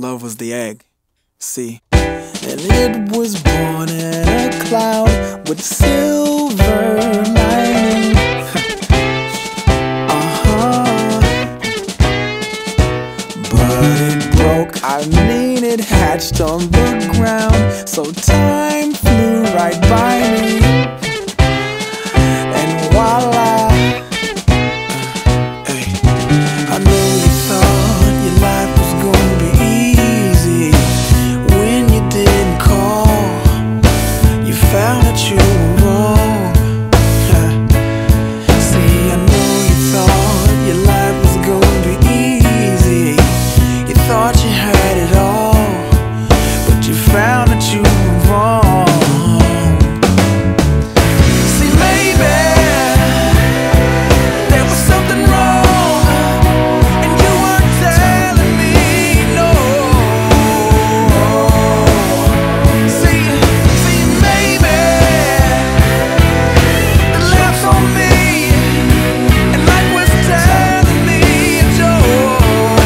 love was the egg, see. And it was born in a cloud with silver lining. But it broke, I mean it hatched on the ground. So time flew right by me, and voila. I know you thought your life was gonna be easy when you didn't call. You found that you were wrong. See, I know you thought your life was gonna be easy. You thought you had it all, but you found that you were wrong. See, maybe there was something wrong, and you weren't telling me no. See, maybe the laughs on me, and life was telling me a joke.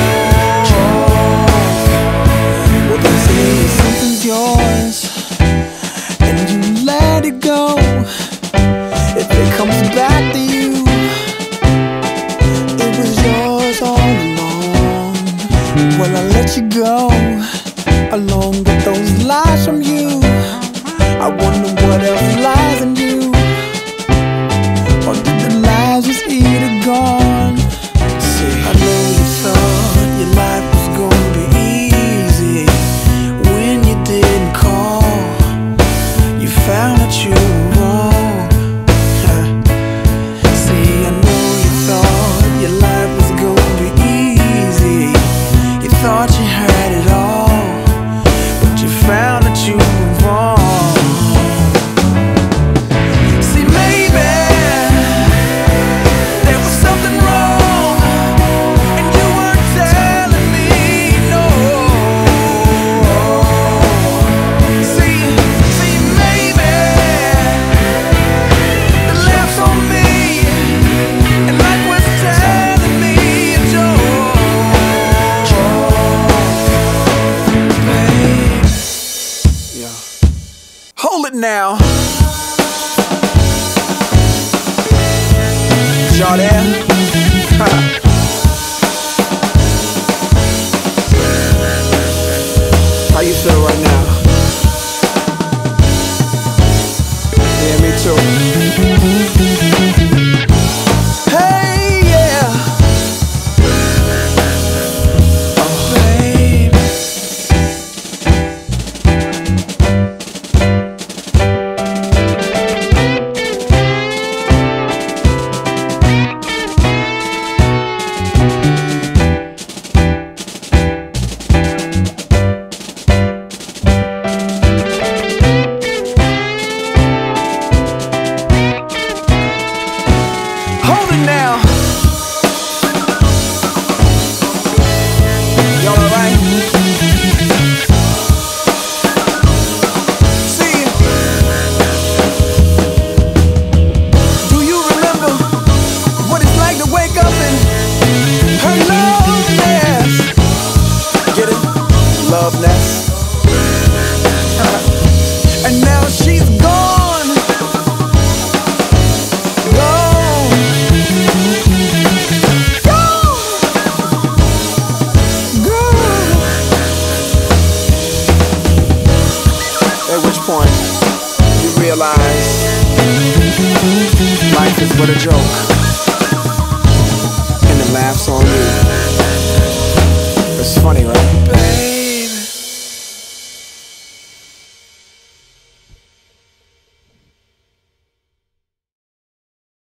Well, then see, something's yours, and you let it go. If it comes back to you, it was yours all along. Well, I let you go along with those lies from you. I wonder what else lies in you, or did the lies just eat it gone? See, I know you thought your life was gonna be easy when you didn't call. You found that you were wrong. See, I know you thought your life was gonna be easy. You thought you had it all, but you found that you were wrong. See, maybe there was something wrong, and you weren't telling me no. See, maybe the laughs on me, and life was telling me a joke. Babe, yeah. Hold it now. Y'all there? How you feel right now? Yeah, me too. Hey, yeah. Oh, babe. Hold it now. Y'all alright? See, do you remember what it's like to wake up in her love nest? Get it? Love nest. And now she's gone. Gone. At which point you realize life is but a joke, and it laughs on you. It's funny, right?